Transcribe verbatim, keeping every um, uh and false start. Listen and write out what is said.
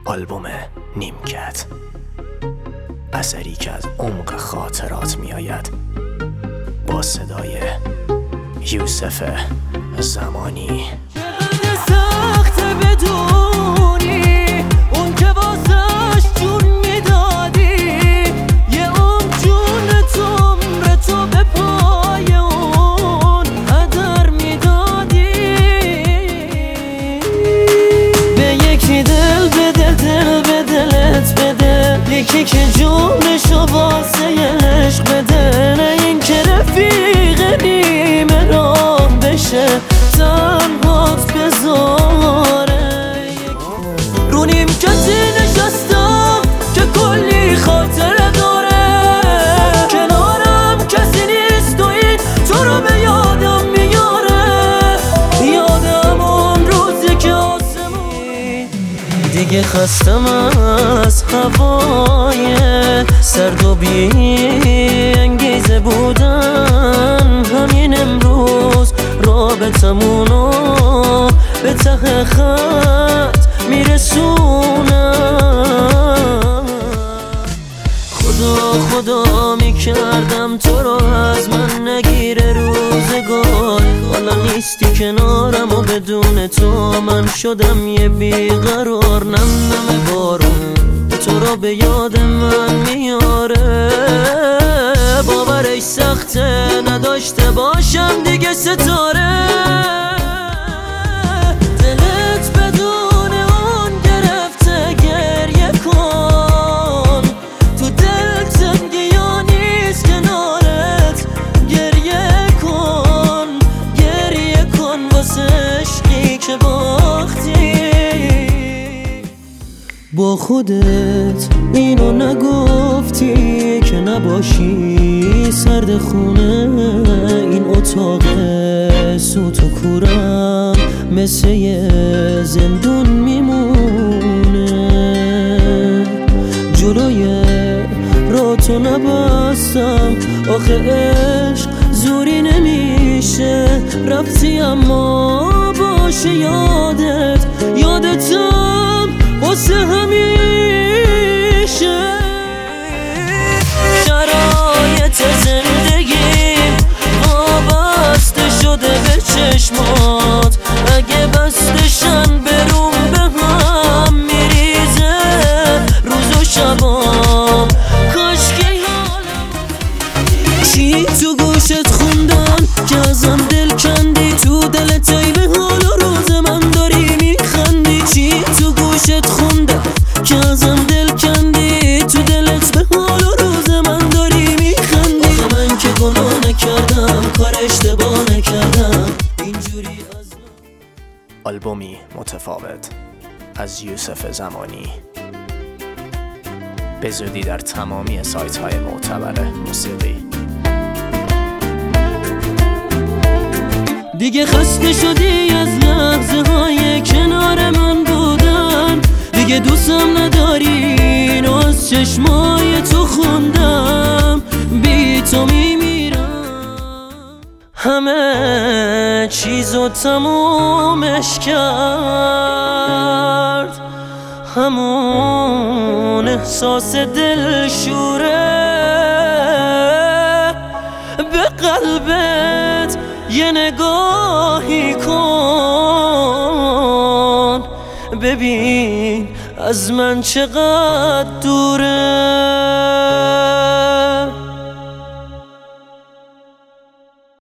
آلبوم نیمکت، اثری که از عمق خاطرات می آید، با صدای یوسف زمانی. سخت بدونی اون که واسش جون میدادی، یه اون جون تو عمر تو به پای اون هدر میدادی. به یکی دل بده، دل به دلت بده، یکی که جونشو واسه عشق بده، نه این که رفیق نیمه راه بشه تنهات بذاره. رو نیمکتی نشستم که کلی خاطره داره، کنارم کسی نیست و این تو رو به یادم میاره. یادم اون روزی که آسمون دیگه خستم از هوای سرد و بی انگیزه بودن. همین امروز رابطمونو به ته خط میرسونم. خدا خدا میکردم تو رو از من نگیره روزگار، حالا نیستی کنارم و بدون تو من شدم یه بیقرار. نم نم بارون تو رو به یاد من میاره، باورش سخته نداشته باشم دیگه ستاره. دلت بدون اون گرفته گریه کن، تو دل تنگی یا نیست کنارت گریه کن. گریه کن واسه عشقی که باختی. با خودت اینو نگفتی که نباشی سرد خونه، این اتاق سوت و کورم مثل یه زندون میمونه. جلوی راتو نبستم آخه عشق زوری نمیشه، رفتی اما باشه یادت یادتم واسه همیشه. شرایط زندگیم وابسته شده به چشمات، اگه بستشن بروم به هم میریزه روز و شبام. کاشکی حالم چی تو گوشت خوندن که ازم دل کندی، تو دلت ای به حال و روز من داری میخندی. چی تو گوشت خوندن که ازم دل کندی، تو دلت به حال و روز من داری میخندی. من که گناه نکردم کار اشتباه نکردم اینجوری از آلبومی متفاوت از یوسف زمانی به زودی در تمامی سایت های معتبر موسیقی. دیگه خسته شدی از لحظه های کنار من بودن، دیگه دوستم نداری اینو از چشمای تو خوندم. بی تو میمیرم، همه چیزو تمومش کرد همون احساس دلشوره. به قلبت یه نگاهی کن، ببین از من چقدر دوره.